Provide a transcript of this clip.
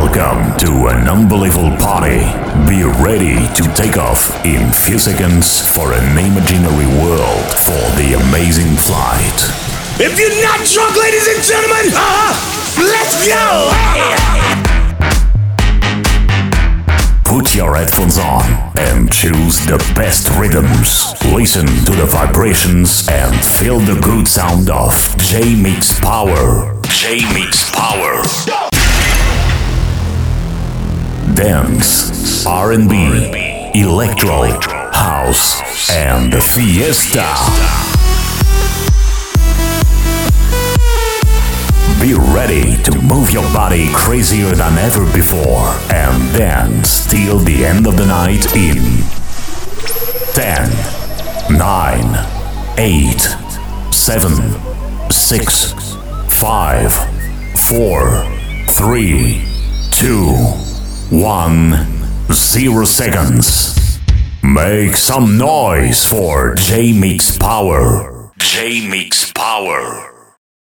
Welcome to an unbelievable party. Be ready to take off in few seconds for an imaginary world for the amazing flight. If you're not drunk, ladies and gentlemen, let's go! Put your headphones on and choose the best rhythms. Listen to the vibrations and feel the good sound of J-Mix Power. J-Mix Power. Dance, R&B, electro, house, and fiesta. Be ready to move your body crazier than ever before and dance till the end of the night in 10, 9, 8, 7, 6, 5, 4, 3, 2, 1, 0 seconds. Make some noise for J-Mix Power. J-Mix Power.